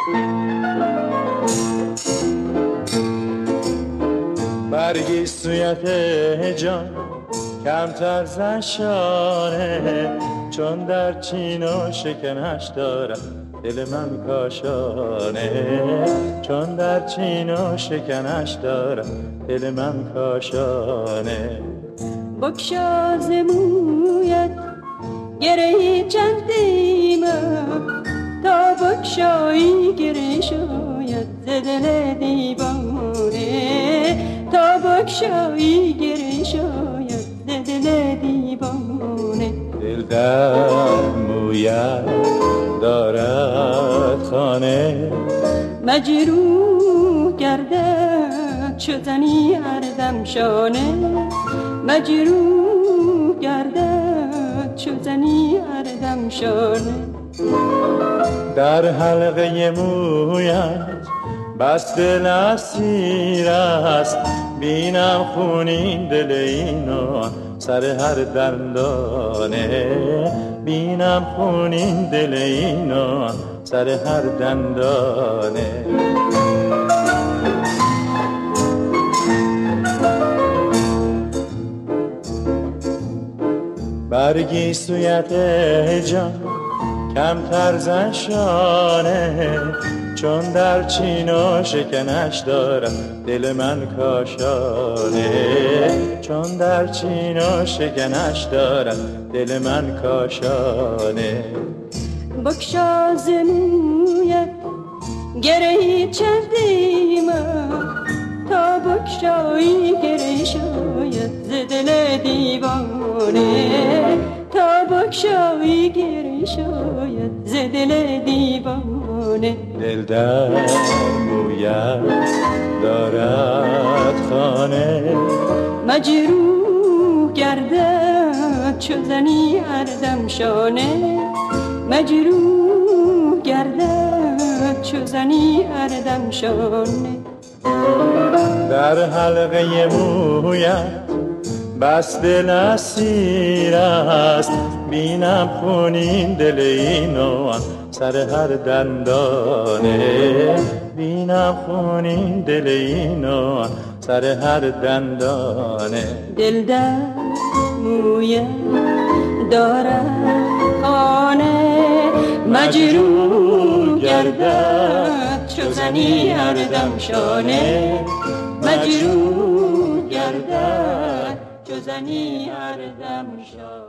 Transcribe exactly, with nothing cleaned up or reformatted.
برگی سویت جان کمتر زشانه، چون در چین و شکنش دارم دل من کاشانه، چون در چین و شکنش دارم دل من کاشانه. بگشا ز مویت گرهی چندیم تا بگشایی گره شاید ز دل دیوانه، تا بگشایی گره شاید ز دل دیوانه. دل در مویت دارد خانه، مجروح گردد چو زنی هر دم شانه، مجروح گردد چو زنی هر دم شانه. در حلقه مویت بس دل اسیر است، بینم خونین دل اینو سر هر دندانه، بینم خونین دل اینو سر هر دندانه. برگی سویت جان کمتر زشانه، چون در چین و شکنش دارم دل من کاشانه، چون در چین و شکنش دارم دل من کاشانه. بگشا ز مویت گرهی چندیم تا بگشایی گره شاید ز دل دیوانه، تا بگشایی گره شاید ز دل دیوانه. دل در مویت دارد خانه، مجروح گردد چو زنی هر دم شانه، مجروح گردد چو زنی هر دم شانه. در حلقه مویت بس دل اسیر است، بینم خونین دل اینو سر هر دندانه، بینم خونین دل اینو سر هر دندانه. دل در مویت دارد خانه، مجروح گردد چو زنی هر دم شانه، مجروح گردد چو زنی هر دم شانه.